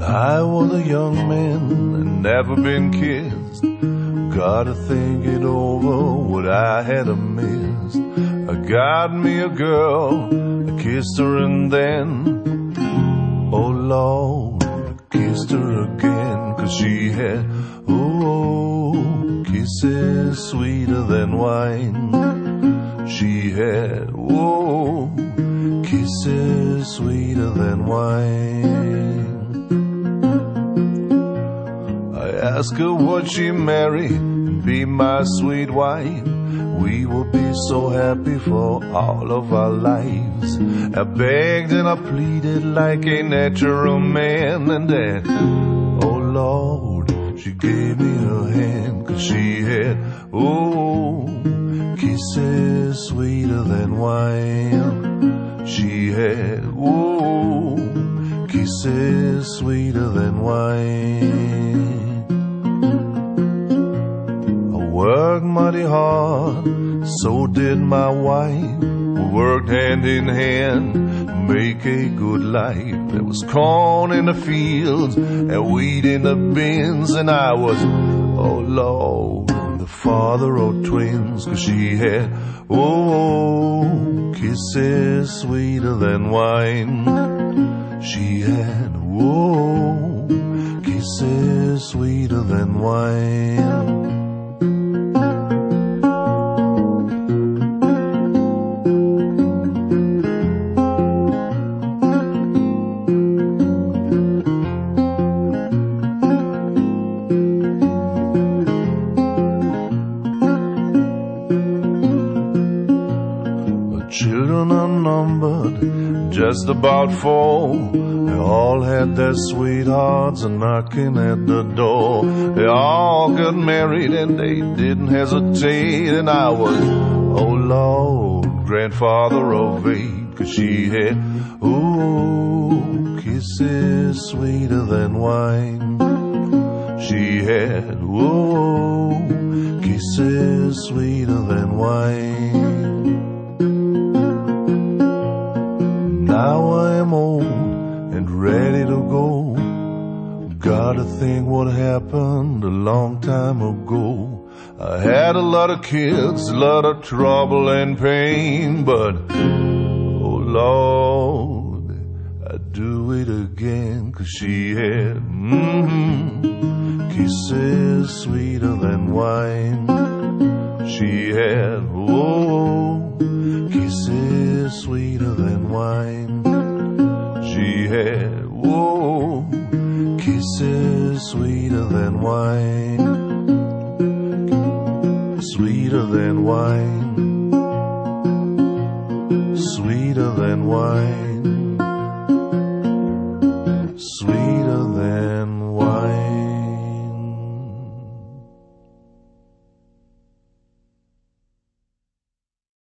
I was a young man and never been kissed. Gotta think it over what I had missed. I got me a girl, I kissed her and then, oh Lord, I kissed her again. 'Cause she had, oh, kisses sweeter than wine. She had, oh, kisses sweeter than wine. I asked her would she marry and be my sweet wife. We would be so happy for all of our lives. I begged and I pleaded like a natural man, and then, oh Lord, she gave me her hand. 'Cause she had, oh, kisses sweeter than wine. She had, oh, kisses sweeter than wine. I worked mighty hard, so did my wife. We worked hand in hand to make a good life. There was corn in the fields and wheat in the bins, and I was, oh Lord, the father of twins. 'Cause she had, oh, kisses sweeter than wine. She had, oh, kisses sweeter than wine. Children unnumbered, just about 4. They all had their sweethearts knocking at the door. They all got married and they didn't hesitate. And I was, oh Lord, grandfather of 8. 'Cause she had, oh, kisses sweeter than wine. She had, oh, kisses sweeter than wine. Now I am old and ready to go. Gotta think what happened a long time ago. I had a lot of kids, a lot of trouble and pain, but, oh Lord, I'd do it again. 'Cause she had, kisses sweeter than wine. She had, oh, kisses sweeter than wine. She had, oh, kisses sweeter than wine. Sweeter than wine. Sweeter than wine.